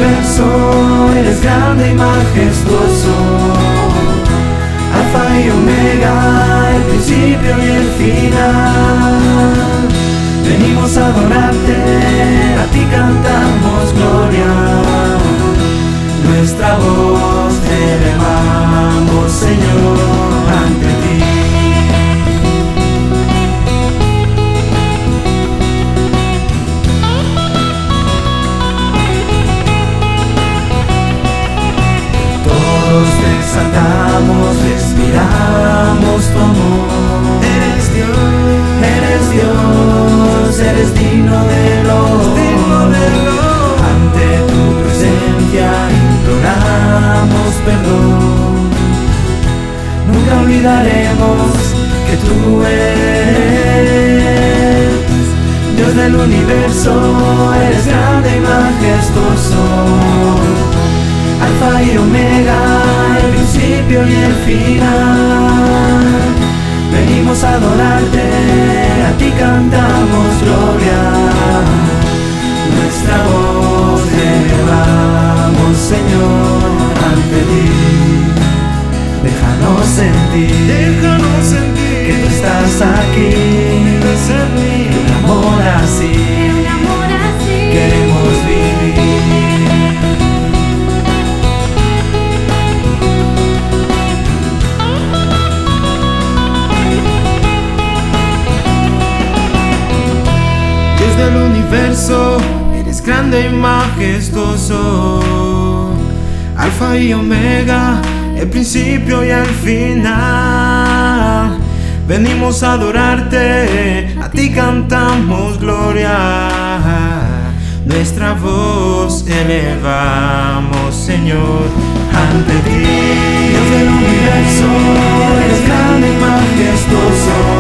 universo, eres grande y majestuoso. Alfa y Omega, el principio y el final. Venimos a adorarte, a ti cantamos gloria. Nuestra voz te elevamos, Señor, ante ti. Todos te exaltamos, respiramos tu amor. Eres Dios, eres digno de honor. Ante tu presencia imploramos perdón. Nunca olvidaremos que tú eres Dios del universo, eres grande y majestuoso. Alfa y Omega, el principio y el final. Venimos a adorarte, a ti cantamos gloria. Nuestra voz elevamos, Señor, ante ti. Déjanos sentir que tú estás aquí. Un amor así queremos vivir. Del universo, eres grande y majestuoso. Alfa y Omega, el principio y el final. Venimos a adorarte, a ti cantamos gloria. Nuestra voz elevamos, Señor, ante ti. Dios del universo, eres grande y majestuoso.